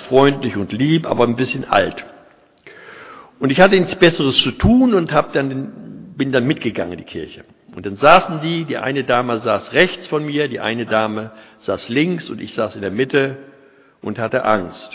freundlich und lieb, aber ein bisschen alt. Und ich hatte nichts Besseres zu tun und bin dann mitgegangen in die Kirche. Und dann saßen die eine Dame saß rechts von mir, die eine Dame saß links und ich saß in der Mitte und hatte Angst.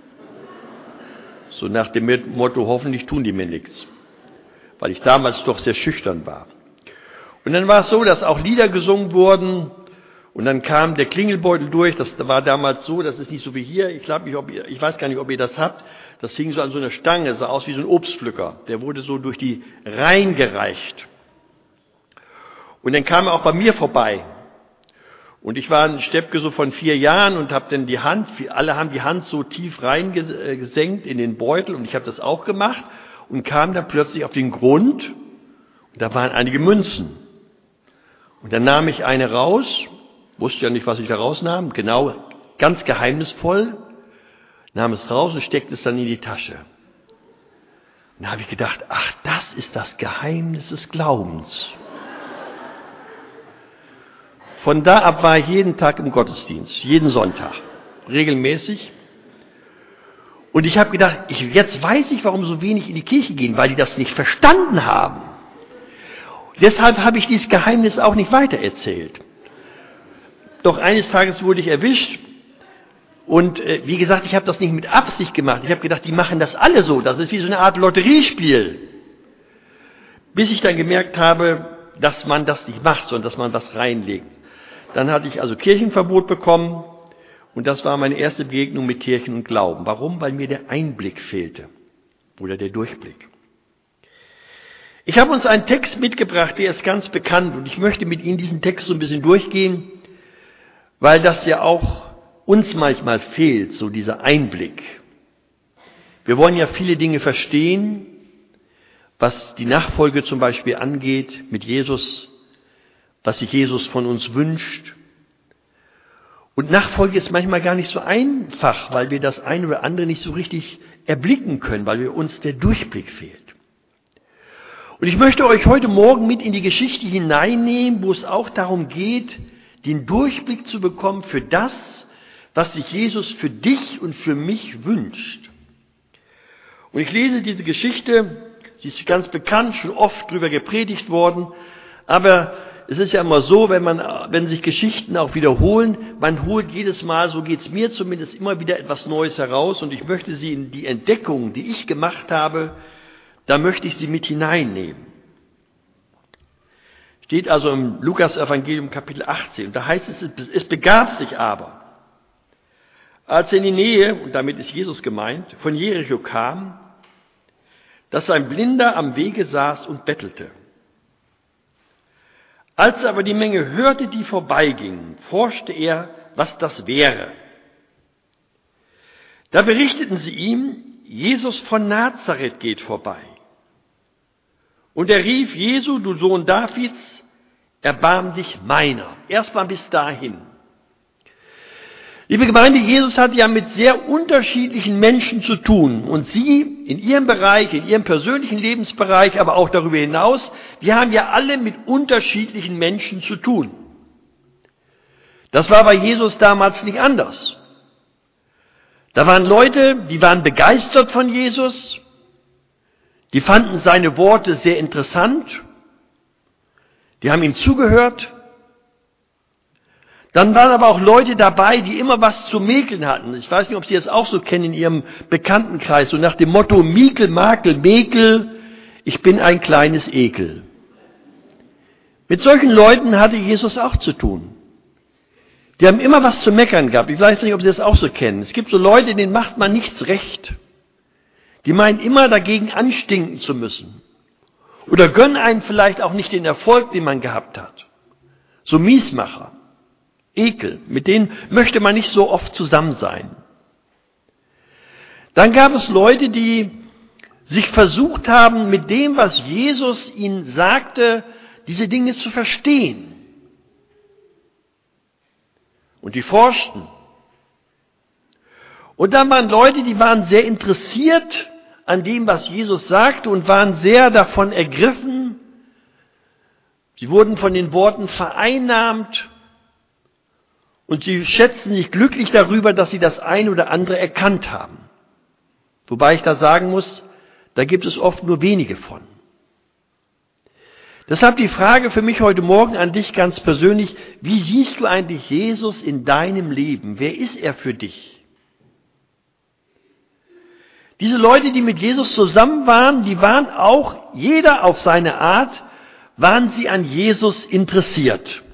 So nach dem Motto, hoffentlich tun die mir nichts. Weil ich damals doch sehr schüchtern war. Und dann war es so, dass auch Lieder gesungen wurden und dann kam der Klingelbeutel durch. Das war damals so, das ist nicht so wie hier. Ich weiß gar nicht, ob ihr das habt. Das hing so an so einer Stange, sah aus wie so ein Obstpflücker. Der wurde so durch die Reihen gereicht. Und dann kam er auch bei mir vorbei. Und ich war ein Steppke so von 4 Jahren und habe dann alle haben die Hand so tief reingesenkt in den Beutel und ich habe das auch gemacht und kam dann plötzlich auf den Grund und da waren einige Münzen. Und dann nahm ich eine raus, wusste ja nicht, was ich da rausnahm, genau, ganz geheimnisvoll, nahm es raus und steckte es dann in die Tasche. Und da habe ich gedacht, ach, das ist das Geheimnis des Glaubens. Von da ab war ich jeden Tag im Gottesdienst, jeden Sonntag, regelmäßig. Und ich habe gedacht, jetzt weiß ich, warum so wenig in die Kirche gehen, weil die das nicht verstanden haben. Deshalb habe ich dieses Geheimnis auch nicht weitererzählt. Doch eines Tages wurde ich erwischt und wie gesagt, ich habe das nicht mit Absicht gemacht. Ich habe gedacht, die machen das alle so, das ist wie so eine Art Lotteriespiel. Bis ich dann gemerkt habe, dass man das nicht macht, sondern dass man was reinlegt. Dann hatte ich also Kirchenverbot bekommen und das war meine erste Begegnung mit Kirchen und Glauben. Warum? Weil mir der Einblick fehlte oder der Durchblick. Ich habe uns einen Text mitgebracht, der ist ganz bekannt und ich möchte mit Ihnen diesen Text so ein bisschen durchgehen, weil das ja auch uns manchmal fehlt, so dieser Einblick. Wir wollen ja viele Dinge verstehen, was die Nachfolge zum Beispiel angeht mit Jesus, was sich Jesus von uns wünscht. Und Nachfolge ist manchmal gar nicht so einfach, weil wir das eine oder andere nicht so richtig erblicken können, weil uns der Durchblick fehlt. Und ich möchte euch heute Morgen mit in die Geschichte hineinnehmen, wo es auch darum geht, den Durchblick zu bekommen für das, was sich Jesus für dich und für mich wünscht. Und ich lese diese Geschichte, sie ist ganz bekannt, schon oft drüber gepredigt worden, aber es ist ja immer so, wenn sich Geschichten auch wiederholen, man holt jedes Mal, so geht es mir zumindest, immer wieder etwas Neues heraus und ich möchte sie in die Entdeckung, die ich gemacht habe, da möchte ich sie mit hineinnehmen. Steht also im Lukas-Evangelium Kapitel 18, und da heißt es begab sich aber, als er in die Nähe, und damit ist Jesus gemeint, von Jericho kam, dass ein Blinder am Wege saß und bettelte. Als aber die Menge hörte, die vorbeigingen, forschte er, was das wäre. Da berichteten sie ihm, Jesus von Nazareth geht vorbei. Und er rief, Jesu, du Sohn Davids, erbarm dich meiner. Erstmal bis dahin. Liebe Gemeinde, Jesus hat ja mit sehr unterschiedlichen Menschen zu tun. Und Sie in Ihrem Bereich, in Ihrem persönlichen Lebensbereich, aber auch darüber hinaus, wir haben ja alle mit unterschiedlichen Menschen zu tun. Das war bei Jesus damals nicht anders. Da waren Leute, die waren begeistert von Jesus, die fanden seine Worte sehr interessant, die haben ihm zugehört. Dann waren aber auch Leute dabei, die immer was zu mäkeln hatten. Ich weiß nicht, ob Sie das auch so kennen in Ihrem Bekanntenkreis, so nach dem Motto Miekel, Makel, Mäkel, ich bin ein kleines Ekel. Mit solchen Leuten hatte Jesus auch zu tun. Die haben immer was zu meckern gehabt. Ich weiß nicht, ob Sie das auch so kennen. Es gibt so Leute, denen macht man nichts recht. Die meinen immer dagegen anstinken zu müssen. Oder gönnen einem vielleicht auch nicht den Erfolg, den man gehabt hat. So Miesmacher. Ekel, mit denen möchte man nicht so oft zusammen sein. Dann gab es Leute, die sich versucht haben, mit dem, was Jesus ihnen sagte, diese Dinge zu verstehen. Und die forschten. Und dann waren Leute, die waren sehr interessiert an dem, was Jesus sagte und waren sehr davon ergriffen. Sie wurden von den Worten vereinnahmt. Und sie schätzen sich glücklich darüber, dass sie das eine oder andere erkannt haben. Wobei ich da sagen muss, da gibt es oft nur wenige von. Deshalb die Frage für mich heute Morgen an dich ganz persönlich: Wie siehst du eigentlich Jesus in deinem Leben? Wer ist er für dich? Diese Leute, die mit Jesus zusammen waren, die waren auch, jeder auf seine Art, waren sie an Jesus interessiert.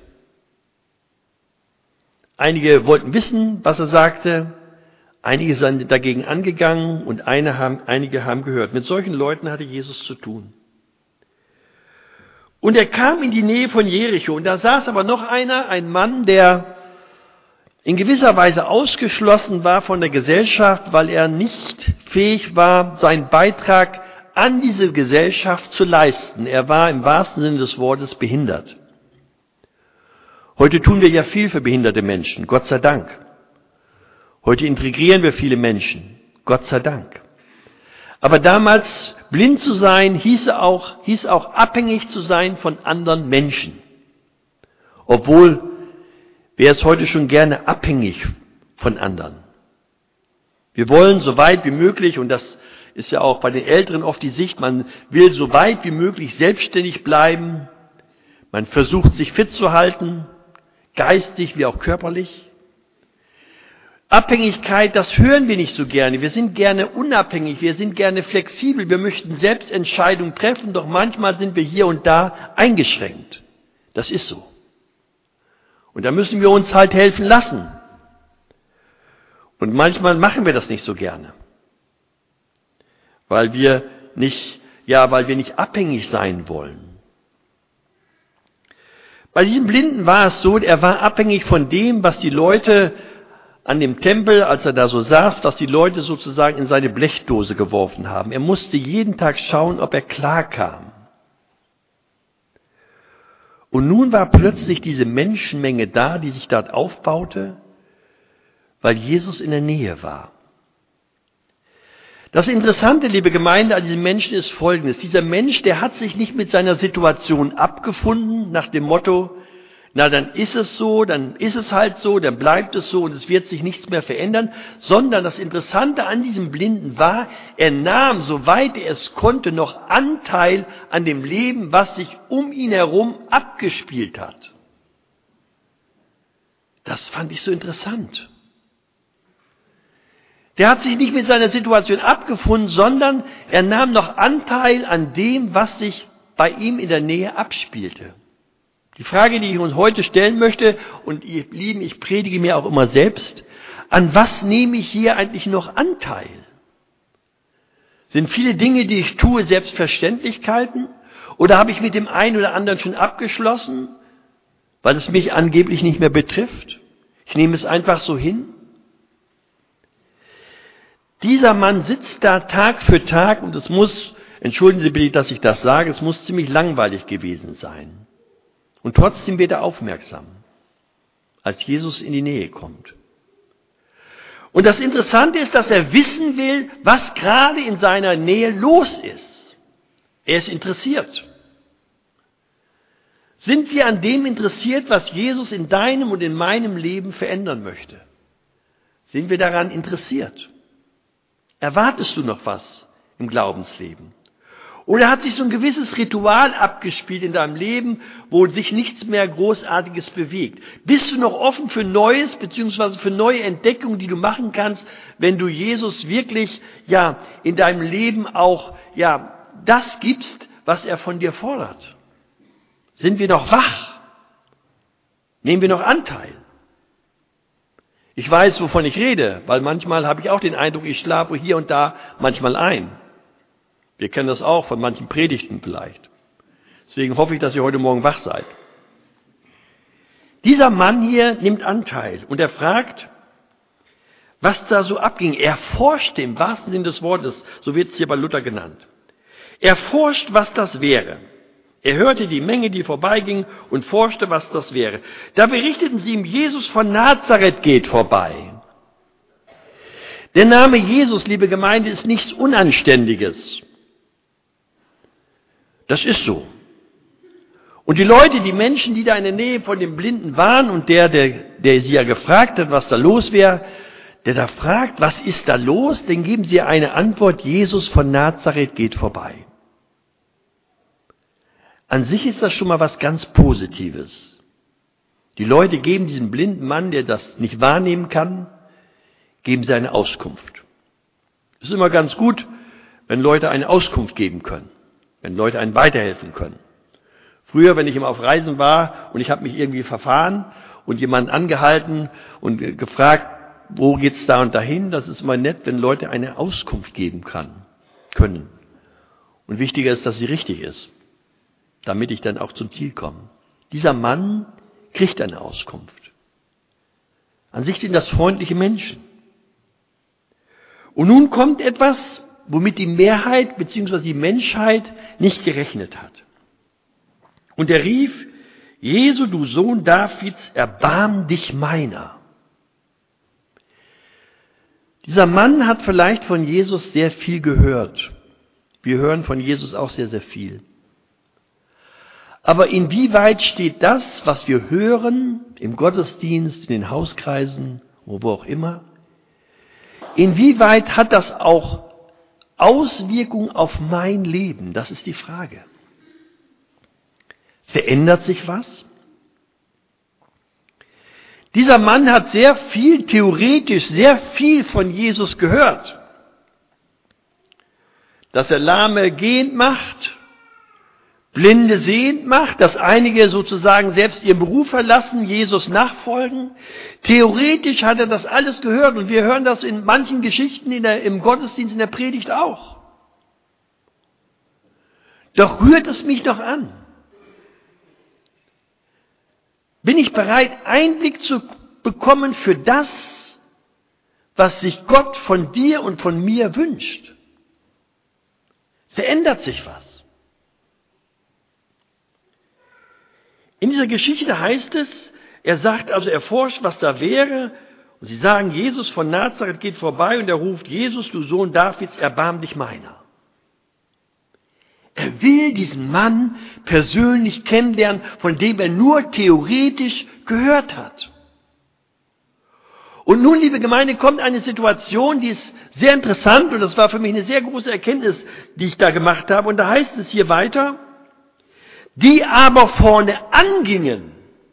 Einige wollten wissen, was er sagte, einige sind dagegen angegangen und einige haben gehört. Mit solchen Leuten hatte Jesus zu tun. Und er kam in die Nähe von Jericho und da saß aber noch ein Mann, der in gewisser Weise ausgeschlossen war von der Gesellschaft, weil er nicht fähig war, seinen Beitrag an diese Gesellschaft zu leisten. Er war im wahrsten Sinne des Wortes behindert. Heute tun wir ja viel für behinderte Menschen, Gott sei Dank. Heute integrieren wir viele Menschen, Gott sei Dank. Aber damals blind zu sein, hieß auch abhängig zu sein von anderen Menschen. Obwohl, wer ist heute schon gerne abhängig von anderen? Wir wollen so weit wie möglich, und das ist ja auch bei den Älteren oft die Sicht, man will so weit wie möglich selbstständig bleiben. Man versucht sich fit zu halten, geistig wie auch körperlich. Abhängigkeit, das hören wir nicht so gerne. Wir sind gerne unabhängig, wir sind gerne flexibel, wir möchten selbst Entscheidungen treffen, doch manchmal sind wir hier und da eingeschränkt. Das ist so. Und da müssen wir uns halt helfen lassen. Und manchmal machen wir das nicht so gerne. Weil wir nicht abhängig sein wollen. Bei diesem Blinden war es so, er war abhängig von dem, was die Leute an dem Tempel, als er da so saß, was die Leute sozusagen in seine Blechdose geworfen haben. Er musste jeden Tag schauen, ob er klar kam. Und nun war plötzlich diese Menschenmenge da, die sich dort aufbaute, weil Jesus in der Nähe war. Das Interessante, liebe Gemeinde, an diesem Menschen ist Folgendes. Dieser Mensch, der hat sich nicht mit seiner Situation abgefunden, nach dem Motto, na dann ist es so, dann ist es halt so, dann bleibt es so und es wird sich nichts mehr verändern, sondern das Interessante an diesem Blinden war, er nahm, soweit er es konnte, noch Anteil an dem Leben, was sich um ihn herum abgespielt hat. Das fand ich so interessant. Der hat sich nicht mit seiner Situation abgefunden, sondern er nahm noch Anteil an dem, was sich bei ihm in der Nähe abspielte. Die Frage, die ich uns heute stellen möchte, und ihr Lieben, ich predige mir auch immer selbst, an was nehme ich hier eigentlich noch Anteil? Sind viele Dinge, die ich tue, Selbstverständlichkeiten? Oder habe ich mit dem einen oder anderen schon abgeschlossen, weil es mich angeblich nicht mehr betrifft? Ich nehme es einfach so hin. Dieser Mann sitzt da Tag für Tag und es muss, entschuldigen Sie bitte, dass ich das sage, es muss ziemlich langweilig gewesen sein. Und trotzdem wird er aufmerksam, als Jesus in die Nähe kommt. Und das Interessante ist, dass er wissen will, was gerade in seiner Nähe los ist. Er ist interessiert. Sind wir an dem interessiert, was Jesus in deinem und in meinem Leben verändern möchte? Sind wir daran interessiert? Erwartest du noch was im Glaubensleben? Oder hat sich so ein gewisses Ritual abgespielt in deinem Leben, wo sich nichts mehr Großartiges bewegt? Bist du noch offen für Neues, beziehungsweise für neue Entdeckungen, die du machen kannst, wenn du Jesus wirklich, in deinem Leben auch, das gibst, was er von dir fordert? Sind wir noch wach? Nehmen wir noch Anteil? Ich weiß, wovon ich rede, weil manchmal habe ich auch den Eindruck, ich schlafe hier und da manchmal ein. Wir kennen das auch von manchen Predigten vielleicht. Deswegen hoffe ich, dass ihr heute Morgen wach seid. Dieser Mann hier nimmt Anteil und er fragt, was da so abging. Er forschte im wahrsten Sinne des Wortes, so wird es hier bei Luther genannt. Er forscht, was das wäre. Er hörte die Menge, die vorbeiging und forschte, was das wäre. Da berichteten sie ihm, Jesus von Nazareth geht vorbei. Der Name Jesus, liebe Gemeinde, ist nichts Unanständiges. Das ist so. Und die Leute, die Menschen, die da in der Nähe von dem Blinden waren und der sie ja gefragt hat, was da los wäre, der da fragt, was ist da los, dann geben sie eine Antwort, Jesus von Nazareth geht vorbei. An sich ist das schon mal was ganz Positives. Die Leute geben diesem blinden Mann, der das nicht wahrnehmen kann, geben sie eine Auskunft. Es ist immer ganz gut, wenn Leute eine Auskunft geben können, wenn Leute einen weiterhelfen können. Früher, wenn ich immer auf Reisen war und ich habe mich irgendwie verfahren und jemanden angehalten und gefragt, wo geht's da und dahin, das ist immer nett, wenn Leute eine Auskunft geben können. Und wichtiger ist, dass sie richtig ist, damit ich dann auch zum Ziel komme. Dieser Mann kriegt eine Auskunft. An sich sind das freundliche Menschen. Und nun kommt etwas, womit die Mehrheit bzw. die Menschheit nicht gerechnet hat. Und er rief, Jesu, du Sohn Davids, erbarm dich meiner. Dieser Mann hat vielleicht von Jesus sehr viel gehört. Wir hören von Jesus auch sehr, sehr viel. Aber inwieweit steht das, was wir hören, im Gottesdienst, in den Hauskreisen, wo auch immer, inwieweit hat das auch Auswirkungen auf mein Leben? Das ist die Frage. Verändert sich was? Dieser Mann hat sehr viel, theoretisch sehr viel von Jesus gehört. Dass er Lahme gehend macht, Blinde sehend macht, dass einige sozusagen selbst ihren Beruf verlassen, Jesus nachfolgen. Theoretisch hat er das alles gehört und wir hören das in manchen Geschichten im Gottesdienst, in der Predigt auch. Doch rührt es mich doch an. Bin ich bereit, Einblick zu bekommen für das, was sich Gott von dir und von mir wünscht? Verändert sich was? In dieser Geschichte heißt es, er sagt also, er forscht, was da wäre. Und sie sagen, Jesus von Nazareth geht vorbei und er ruft, Jesus, du Sohn Davids, erbarm dich meiner. Er will diesen Mann persönlich kennenlernen, von dem er nur theoretisch gehört hat. Und nun, liebe Gemeinde, kommt eine Situation, die ist sehr interessant und das war für mich eine sehr große Erkenntnis, die ich da gemacht habe. Und da heißt es hier weiter, die aber vorne angingen.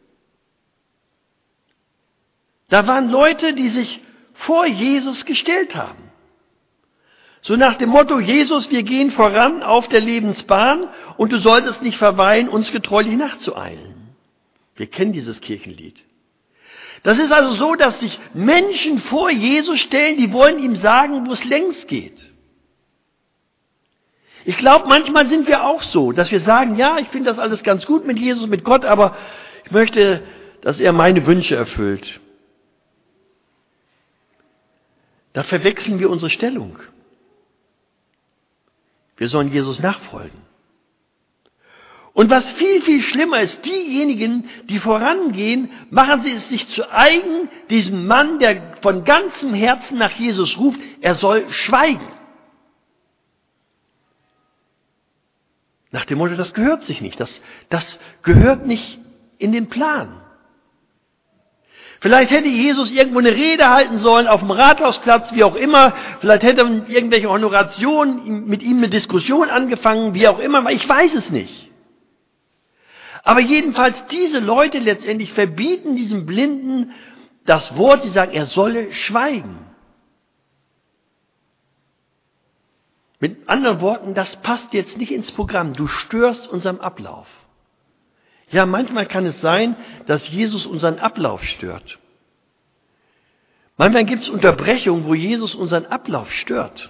Da waren Leute, die sich vor Jesus gestellt haben. So nach dem Motto, Jesus, wir gehen voran auf der Lebensbahn und du solltest nicht verweilen, uns getreulich nachzueilen. Wir kennen dieses Kirchenlied. Das ist also so, dass sich Menschen vor Jesus stellen, die wollen ihm sagen, wo es längst geht. Ich glaube, manchmal sind wir auch so, dass wir sagen, ja, ich finde das alles ganz gut mit Jesus, mit Gott, aber ich möchte, dass er meine Wünsche erfüllt. Da verwechseln wir unsere Stellung. Wir sollen Jesus nachfolgen. Und was viel, viel schlimmer ist, diejenigen, die vorangehen, machen sie es sich zu eigen, diesem Mann, der von ganzem Herzen nach Jesus ruft, er soll schweigen. Nach dem Motto, das gehört sich nicht, das gehört nicht in den Plan. Vielleicht hätte Jesus irgendwo eine Rede halten sollen, auf dem Rathausplatz, wie auch immer. Vielleicht hätte irgendwelche Honorationen mit ihm eine Diskussion angefangen, wie auch immer. Ich weiß es nicht. Aber jedenfalls, diese Leute letztendlich verbieten diesem Blinden das Wort, sie sagen, er solle schweigen. Mit anderen Worten, das passt jetzt nicht ins Programm. Du störst unseren Ablauf. Ja, manchmal kann es sein, dass Jesus unseren Ablauf stört. Manchmal gibt es Unterbrechungen, wo Jesus unseren Ablauf stört.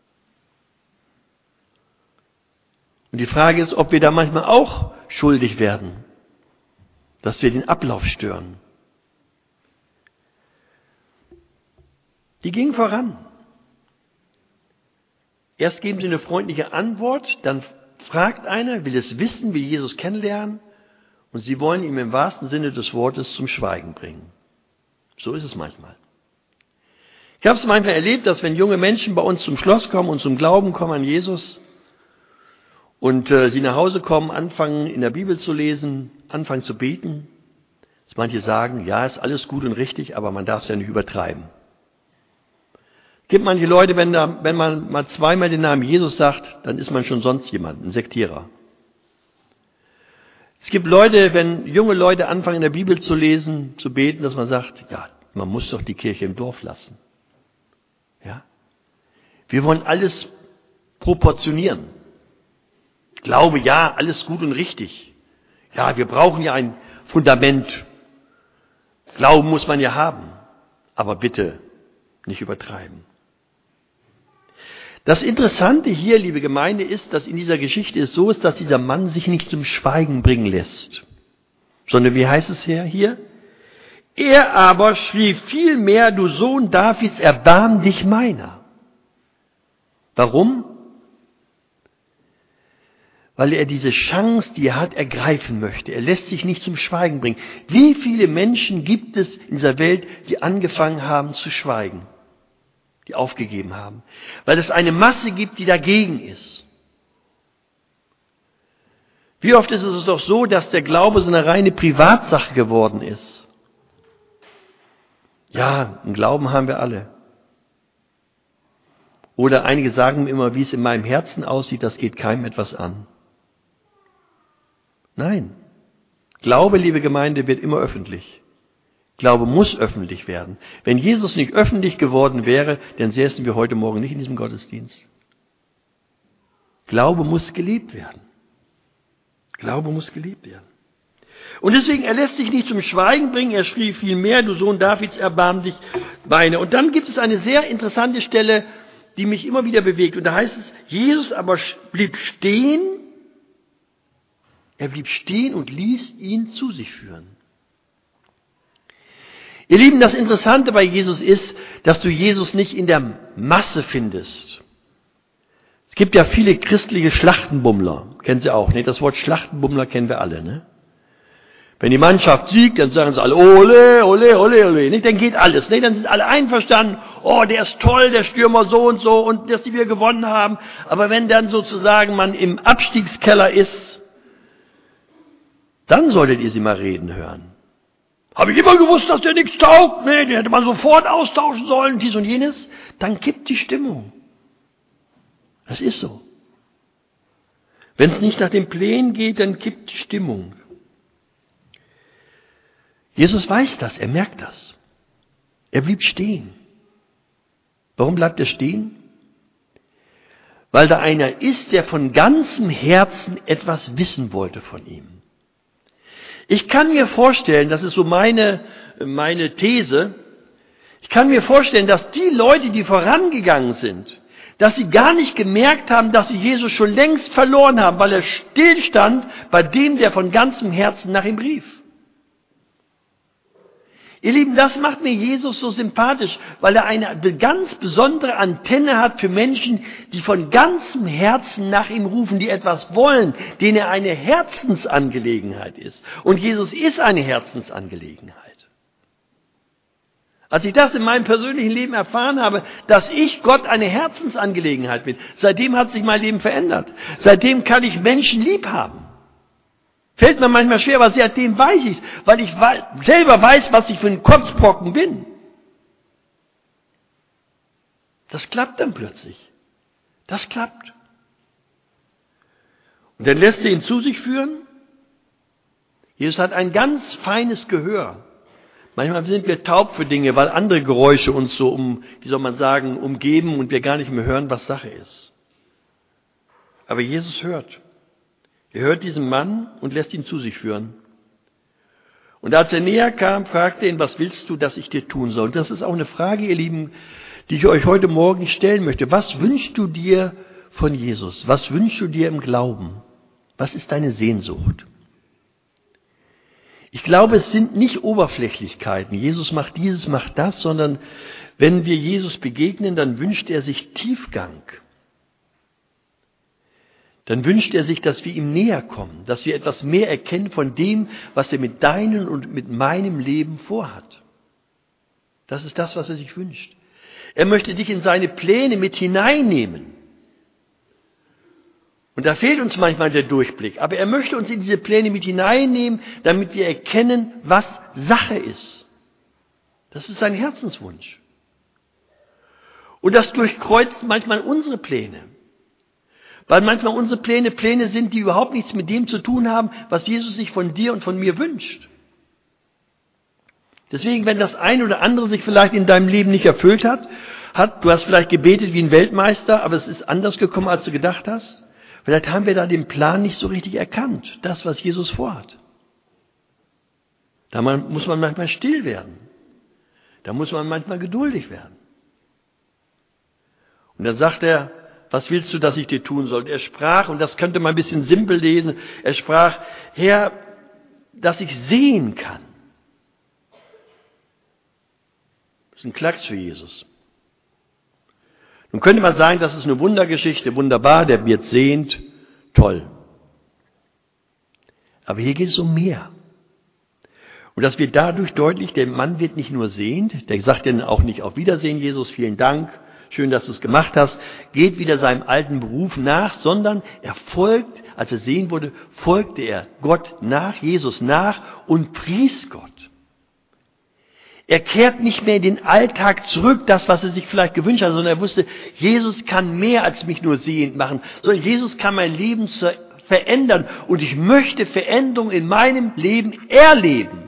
Und die Frage ist, ob wir da manchmal auch schuldig werden, dass wir den Ablauf stören. Die gingen voran. Erst geben sie eine freundliche Antwort, dann fragt einer, will es wissen, will Jesus kennenlernen. Und sie wollen ihn im wahrsten Sinne des Wortes zum Schweigen bringen. So ist es manchmal. Ich habe es manchmal erlebt, dass wenn junge Menschen bei uns zum Schloss kommen und zum Glauben kommen an Jesus und sie nach Hause kommen, anfangen in der Bibel zu lesen, anfangen zu beten, dass manche sagen, ja, ist alles gut und richtig, aber man darf es ja nicht übertreiben. Es gibt manche Leute, wenn man mal zweimal den Namen Jesus sagt, dann ist man schon sonst jemand, ein Sektierer. Es gibt Leute, wenn junge Leute anfangen in der Bibel zu lesen, zu beten, dass man sagt, ja, man muss doch die Kirche im Dorf lassen. Ja? Wir wollen alles proportionieren. Glaube, ja, alles gut und richtig. Ja, wir brauchen ja ein Fundament. Glauben muss man ja haben. Aber bitte nicht übertreiben. Das Interessante hier, liebe Gemeinde, ist, dass in dieser Geschichte es so ist, dass dieser Mann sich nicht zum Schweigen bringen lässt. Sondern wie heißt es hier? Er aber schrie vielmehr, du Sohn Davids, erbarm dich meiner. Warum? Weil er diese Chance, die er hat, ergreifen möchte. Er lässt sich nicht zum Schweigen bringen. Wie viele Menschen gibt es in dieser Welt, die angefangen haben zu schweigen? Die aufgegeben haben. Weil es eine Masse gibt, die dagegen ist. Wie oft ist es doch so, dass der Glaube so eine reine Privatsache geworden ist? Ja, einen Glauben haben wir alle. Oder einige sagen mir immer, wie es in meinem Herzen aussieht, das geht keinem etwas an. Nein. Glaube, liebe Gemeinde, wird immer öffentlich. Glaube muss öffentlich werden. Wenn Jesus nicht öffentlich geworden wäre, dann säßen wir heute Morgen nicht in diesem Gottesdienst. Glaube muss gelebt werden. Glaube muss gelebt werden. Und deswegen, er lässt sich nicht zum Schweigen bringen, er schrie vielmehr, du Sohn Davids, erbarm dich meiner. Und dann gibt es eine sehr interessante Stelle, die mich immer wieder bewegt. Und da heißt es, Jesus aber blieb stehen, er blieb stehen und ließ ihn zu sich führen. Ihr Lieben, das Interessante bei Jesus ist, dass du Jesus nicht in der Masse findest. Es gibt ja viele christliche Schlachtenbummler, kennen Sie auch, ne? Das Wort Schlachtenbummler kennen wir alle, ne? Wenn die Mannschaft siegt, dann sagen sie alle, ole, ole, ole, ole, nicht? Dann geht alles, ne? Dann sind alle einverstanden, oh, der ist toll, der Stürmer so und dass die wir gewonnen haben. Aber wenn dann sozusagen man im Abstiegskeller ist, dann solltet ihr sie mal reden hören. Habe ich immer gewusst, dass der nichts taugt? Nee, den hätte man sofort austauschen sollen, dies und jenes. Dann kippt die Stimmung. Das ist so. Wenn es nicht nach den Plänen geht, dann kippt die Stimmung. Jesus weiß das, er merkt das. Er blieb stehen. Warum bleibt er stehen? Weil da einer ist, der von ganzem Herzen etwas wissen wollte von ihm. Ich kann mir vorstellen, das ist so meine These, ich kann mir vorstellen, dass die Leute, die vorangegangen sind, dass sie gar nicht gemerkt haben, dass sie Jesus schon längst verloren haben, weil er stillstand bei dem, der von ganzem Herzen nach ihm rief. Ihr Lieben, das macht mir Jesus so sympathisch, weil er eine ganz besondere Antenne hat für Menschen, die von ganzem Herzen nach ihm rufen, die etwas wollen, denen er eine Herzensangelegenheit ist. Und Jesus ist eine Herzensangelegenheit. Als ich das in meinem persönlichen Leben erfahren habe, dass ich Gott eine Herzensangelegenheit bin, seitdem hat sich mein Leben verändert. Seitdem kann ich Menschen lieb haben. Fällt mir manchmal schwer, aber seitdem weiß ich es, weil ich selber weiß, was ich für ein Kotzbrocken bin. Das klappt dann plötzlich. Das klappt. Und dann lässt er ihn zu sich führen. Jesus hat ein ganz feines Gehör. Manchmal sind wir taub für Dinge, weil andere Geräusche uns so umgeben und wir gar nicht mehr hören, was Sache ist. Aber Jesus hört. Er hört diesen Mann und lässt ihn zu sich führen. Und als er näher kam, fragte er ihn, was willst du, dass ich dir tun soll? Und das ist auch eine Frage, ihr Lieben, die ich euch heute Morgen stellen möchte. Was wünschst du dir von Jesus? Was wünschst du dir im Glauben? Was ist deine Sehnsucht? Ich glaube, es sind nicht Oberflächlichkeiten. Jesus macht dieses, macht das, sondern wenn wir Jesus begegnen, dann wünscht er sich Tiefgang. Dann wünscht er sich, dass wir ihm näher kommen, dass wir etwas mehr erkennen von dem, was er mit deinem und mit meinem Leben vorhat. Das ist das, was er sich wünscht. Er möchte dich in seine Pläne mit hineinnehmen. Und da fehlt uns manchmal der Durchblick. Aber er möchte uns in diese Pläne mit hineinnehmen, damit wir erkennen, was Sache ist. Das ist sein Herzenswunsch. Und das durchkreuzt manchmal unsere Pläne. Weil manchmal unsere Pläne sind, die überhaupt nichts mit dem zu tun haben, was Jesus sich von dir und von mir wünscht. Deswegen, wenn das eine oder andere sich vielleicht in deinem Leben nicht erfüllt hat, du hast vielleicht gebetet wie ein Weltmeister, aber es ist anders gekommen, als du gedacht hast. Vielleicht haben wir da den Plan nicht so richtig erkannt, das, was Jesus vorhat. Da muss man manchmal still werden. Da muss man manchmal geduldig werden. Und dann sagt er, was willst du, dass ich dir tun soll? Er sprach, und das könnte man ein bisschen simpel lesen, er sprach, Herr, dass ich sehen kann. Das ist ein Klacks für Jesus. Nun könnte man sagen, das ist eine Wundergeschichte, wunderbar, der wird sehend, toll. Aber hier geht es um mehr. Und das wird dadurch deutlich, der Mann wird nicht nur sehend, der sagt dann auch nicht auf Wiedersehen, Jesus, vielen Dank, schön, dass du es gemacht hast, geht wieder seinem alten Beruf nach, sondern er folgt, als er sehen wurde, folgte er Gott nach, Jesus nach und pries Gott. Er kehrt nicht mehr in den Alltag zurück, das, was er sich vielleicht gewünscht hat, sondern er wusste, Jesus kann mehr als mich nur sehend machen, sondern Jesus kann mein Leben verändern und ich möchte Veränderung in meinem Leben erleben.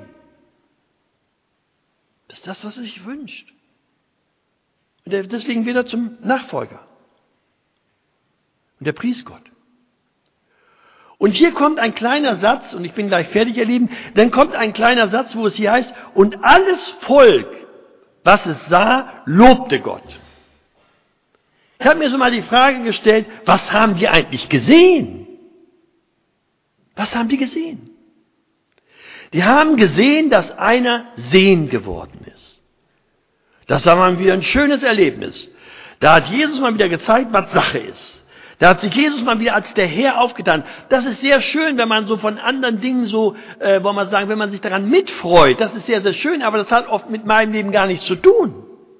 Das ist das, was er sich wünscht. Und deswegen wird er zum Nachfolger. Und er pries Gott. Und hier kommt ein kleiner Satz, und ich bin gleich fertig, ihr Lieben, dann kommt ein kleiner Satz, wo es hier heißt, und alles Volk, was es sah, lobte Gott. Ich habe mir so mal die Frage gestellt, was haben die eigentlich gesehen? Was haben die gesehen? Die haben gesehen, dass einer sehend geworden ist. Das war mal wieder ein schönes Erlebnis. Da hat Jesus mal wieder gezeigt, was Sache ist. Da hat sich Jesus mal wieder als der Herr aufgetan. Das ist sehr schön, wenn man so von anderen Dingen so, wollen wir sagen, wenn man sich daran mitfreut. Das ist sehr, sehr schön, aber das hat oft mit meinem Leben gar nichts zu tun.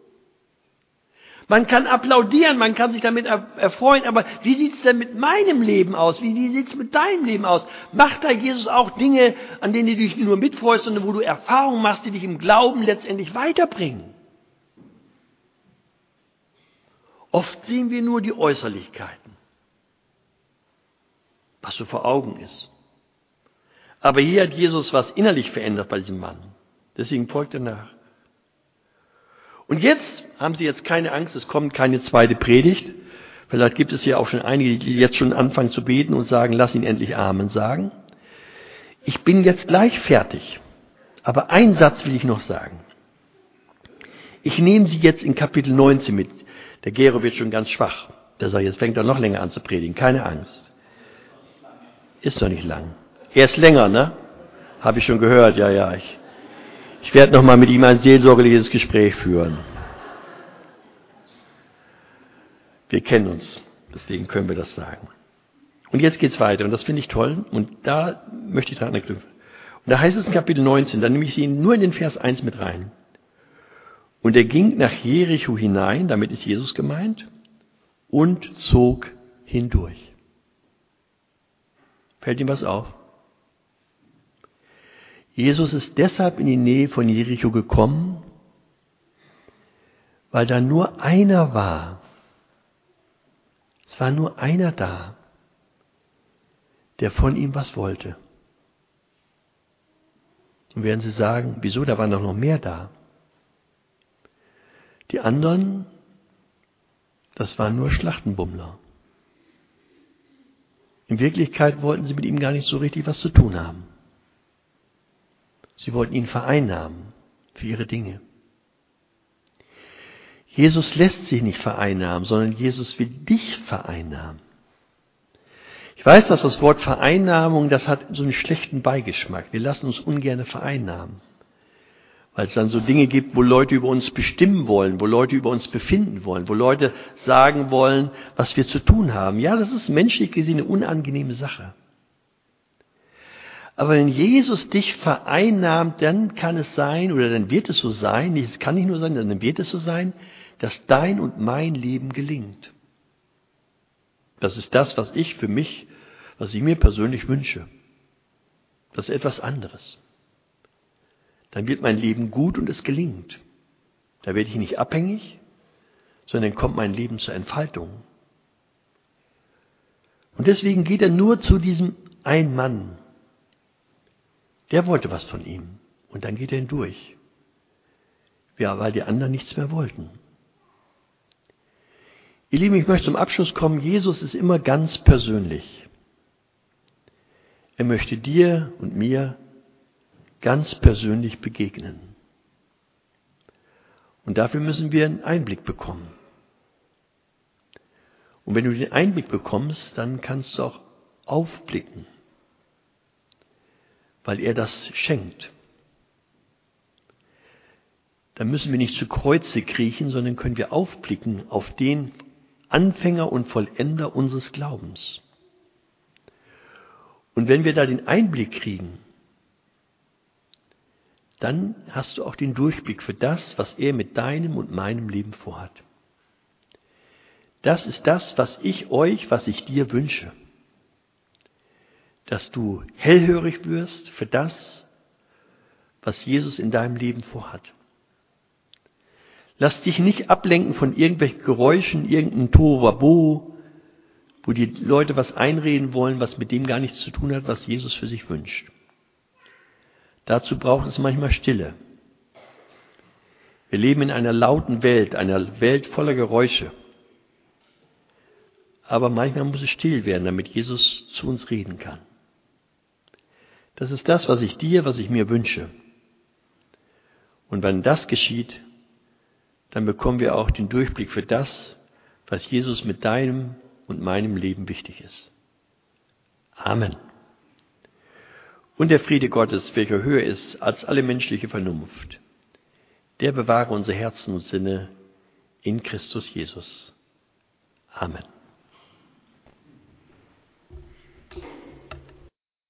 Man kann applaudieren, man kann sich damit erfreuen, aber wie sieht es denn mit meinem Leben aus? Wie sieht es mit deinem Leben aus? Macht da Jesus auch Dinge, an denen du dich nur mitfreust, sondern wo du Erfahrungen machst, die dich im Glauben letztendlich weiterbringen? Oft sehen wir nur die Äußerlichkeiten, was so vor Augen ist. Aber hier hat Jesus was innerlich verändert bei diesem Mann. Deswegen folgt er nach. Und jetzt haben Sie jetzt keine Angst, es kommt keine zweite Predigt. Vielleicht gibt es ja auch schon einige, die jetzt schon anfangen zu beten und sagen, lass ihn endlich Amen sagen. Ich bin jetzt gleich fertig. Aber einen Satz will ich noch sagen. Ich nehme Sie jetzt in Kapitel 19 mit. Der Gero wird schon ganz schwach. Der sagt, jetzt fängt er noch länger an zu predigen. Keine Angst. Ist doch nicht lang. Er ist länger, ne? Habe ich schon gehört, ja. Ich werde nochmal mit ihm ein seelsorgerliches Gespräch führen. Wir kennen uns, deswegen können wir das sagen. Und jetzt geht's weiter und das finde ich toll und da möchte ich dran anknüpfen. Und da heißt es in Kapitel 19, dann nehme ich Sie nur in den Vers 1 mit rein. Und er ging nach Jericho hinein, damit ist Jesus gemeint, und zog hindurch. Fällt ihm was auf? Jesus ist deshalb in die Nähe von Jericho gekommen, weil da nur einer war. Es war nur einer da, der von ihm was wollte. Und werden Sie sagen, wieso, da waren doch noch mehr da. Die anderen, das waren nur Schlachtenbummler. In Wirklichkeit wollten sie mit ihm gar nicht so richtig was zu tun haben. Sie wollten ihn vereinnahmen für ihre Dinge. Jesus lässt sich nicht vereinnahmen, sondern Jesus will dich vereinnahmen. Ich weiß, dass das Wort Vereinnahmung, das hat so einen schlechten Beigeschmack. Wir lassen uns ungern vereinnahmen. Weil es dann so Dinge gibt, wo Leute über uns bestimmen wollen, wo Leute über uns befinden wollen, wo Leute sagen wollen, was wir zu tun haben. Ja, das ist menschlich gesehen eine unangenehme Sache. Aber wenn Jesus dich vereinnahmt, dann kann es sein, oder dann wird es so sein, es kann nicht nur sein, dann wird es so sein, dass dein und mein Leben gelingt. Das ist das, was ich mir persönlich wünsche. Das ist etwas anderes. Dann wird mein Leben gut und es gelingt. Da werde ich nicht abhängig, sondern kommt mein Leben zur Entfaltung. Und deswegen geht er nur zu diesem einen Mann. Der wollte was von ihm. Und dann geht er hindurch. Ja, weil die anderen nichts mehr wollten. Ihr Lieben, ich möchte zum Abschluss kommen. Jesus ist immer ganz persönlich. Er möchte dir und mir ganz persönlich begegnen. Und dafür müssen wir einen Einblick bekommen. Und wenn du den Einblick bekommst, dann kannst du auch aufblicken, weil er das schenkt. Dann müssen wir nicht zu Kreuze kriechen, sondern können wir aufblicken auf den Anfänger und Vollender unseres Glaubens. Und wenn wir da den Einblick kriegen, dann hast du auch den Durchblick für das, was er mit deinem und meinem Leben vorhat. Das ist das, was ich dir wünsche. Dass du hellhörig wirst für das, was Jesus in deinem Leben vorhat. Lass dich nicht ablenken von irgendwelchen Geräuschen, irgendeinem Tohuwabohu, wo die Leute was einreden wollen, was mit dem gar nichts zu tun hat, was Jesus für sich wünscht. Dazu braucht es manchmal Stille. Wir leben in einer lauten Welt, einer Welt voller Geräusche. Aber manchmal muss es still werden, damit Jesus zu uns reden kann. Das ist das, was ich mir wünsche. Und wenn das geschieht, dann bekommen wir auch den Durchblick für das, was Jesus mit deinem und meinem Leben wichtig ist. Amen. Und der Friede Gottes, welcher höher ist als alle menschliche Vernunft, der bewahre unsere Herzen und Sinne in Christus Jesus. Amen.